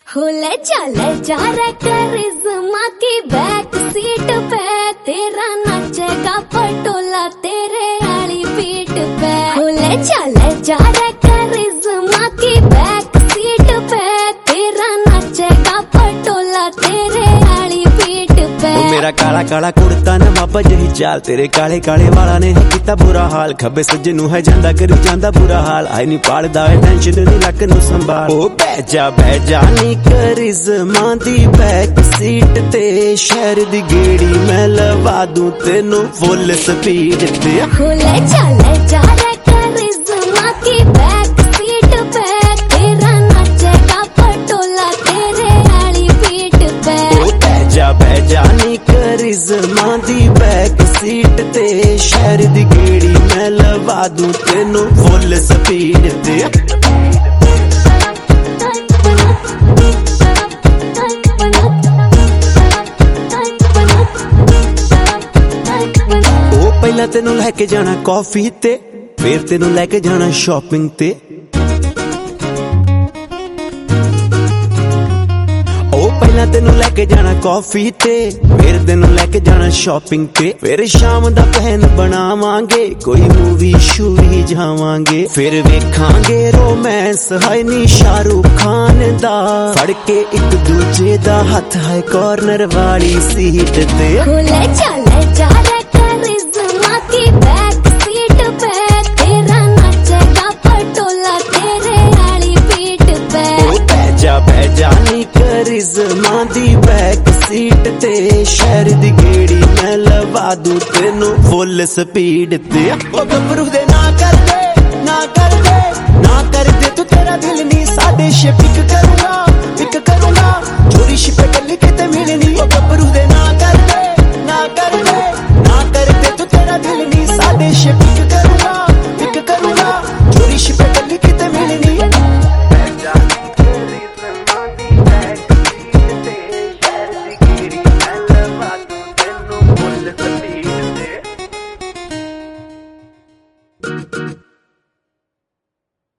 ले जा रे करिश्मा की बैक सीट पे तेरा नचेगा पटोला तेरे आली पीठ पे। ले जा रे करिश्मा की बैक सीट पे तेरा नचेगा पटोला तेरे आली पीठ पे। मेरा काला काला कुर्ता न बाबा जही चाल तेरे काले काले वाला ने किता बुरा हाल खब्बे सज्जे नू है जांदा करी जांदा बुरा हाल आई नी पाड़दा है टेंशन नी लक नू संभाल ओ बह जा नी करिश्मा दी बैक सीट ते शहर दी गेड़ी मैं लवा दूं तेनू फुल स्पीड ते। ले जा रे करिश्मा की बैक सीट पे तेरा नचेगा पटोला तेरे आली पीठ पे। बह जा नी करिश्मा दी बैक सीट ते शहर दी गेड़ी मैं लवा दूं तेनू फुल स्पीड ते। पहला तेनू लैके जाना कॉफी ते फिर तेनू लैके जाना शॉपिंग ते। पहला तेनू लैके जाना कॉफी ते फिर तेनू लैके जाना शॉपिंग ते। फिर शाम दा प्लान बनावांगे कोई मूवी शूवी जावांगे फिर वेखांगे रोमांस है नी शाहरुख खान दा फड़ के एक दूजे दा हथ है कॉर्नर वाली सीट ते। ले जा रे करिश्मा की बैक सीट पे तेरा नचेगा पटोला तेरे आली पीठ पे। बह जा नी करिश्मा दी बैक सीट ते शहर दी गेड़ी मैं लवा दूं तेनू फुल स्पीड ते। ओ गबरू दे ना कर दे तू तेरा दिल नी साडे शिपिक करूं